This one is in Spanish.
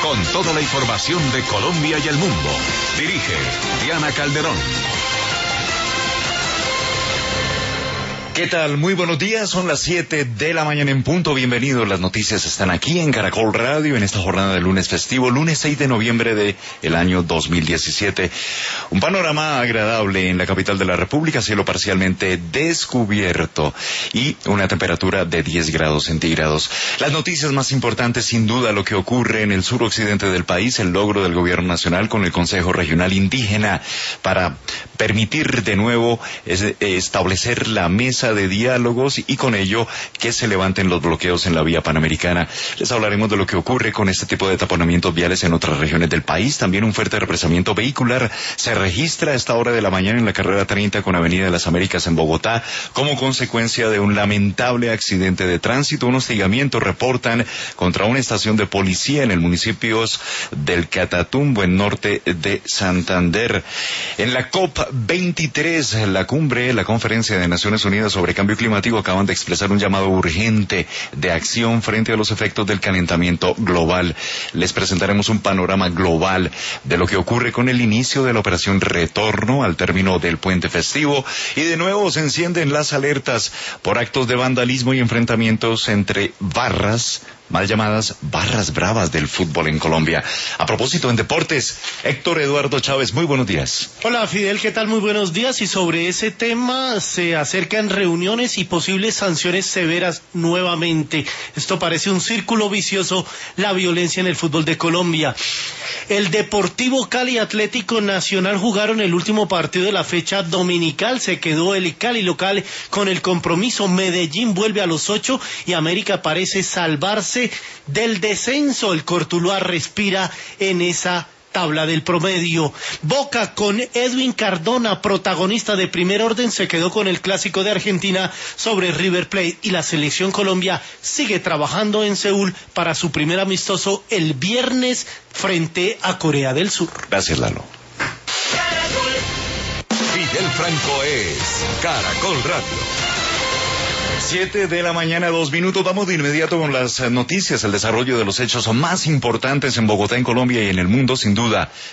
con toda la información de Colombia y el mundo. Dirige Diana Calderón. ¿Qué tal? Muy buenos días, son las 7 de la mañana en punto. Bienvenidos, las noticias están aquí en Caracol Radio en esta jornada de lunes festivo, lunes 6 de noviembre del año 2017. Un panorama agradable en la capital de la República, cielo parcialmente descubierto y una temperatura de 10 grados centígrados. Las noticias más importantes, sin duda, lo que ocurre en el suroccidente del país, el logro del gobierno nacional con el Consejo Regional Indígena para permitir de nuevo establecer la mesa de diálogos y con ello que se levanten los bloqueos en la vía panamericana. Les hablaremos de lo que ocurre con este tipo de taponamientos viales en otras regiones del país. También un fuerte represamiento vehicular se registra a esta hora de la mañana en la carrera 30 con Avenida de las Américas en Bogotá como consecuencia de un lamentable accidente de tránsito. Un hostigamiento reportan contra una estación de policía en el municipio del Catatumbo en norte de Santander. En la COP23, la cumbre, la Conferencia de Naciones Unidas sobre Cambio Climático, acaban de expresar un llamado urgente de acción frente a los efectos del calentamiento global. Les presentaremos un panorama global de lo que ocurre con el inicio de la operación Retorno al término del puente festivo y de nuevo se encienden las alertas por actos de vandalismo y enfrentamientos entre barras, mal llamadas barras bravas del fútbol en Colombia. A propósito, en deportes, Héctor Eduardo Chávez, muy buenos días. Hola Fidel, ¿qué tal? Muy buenos días. Y sobre ese tema se acercan reuniones y posibles sanciones severas nuevamente. Esto parece un círculo vicioso, la violencia en el fútbol de Colombia. El Deportivo Cali y Atlético Nacional jugaron el último partido de la fecha dominical. Se quedó el Cali local con el compromiso. Medellín vuelve a los 8 y América parece salvarse del descenso. El Cortuluá respira en esa tabla del promedio. Boca con Edwin Cardona, protagonista de primer orden, se quedó con el clásico de Argentina sobre River Plate y la selección Colombia sigue trabajando en Seúl para su primer amistoso el viernes frente a Corea del Sur. Gracias, Lalo. Fidel Franco es Caracol Radio. 7 de la mañana, 2 minutos. Vamos de inmediato con las noticias, el desarrollo de los hechos más importantes en Bogotá, en Colombia y en el mundo, sin duda.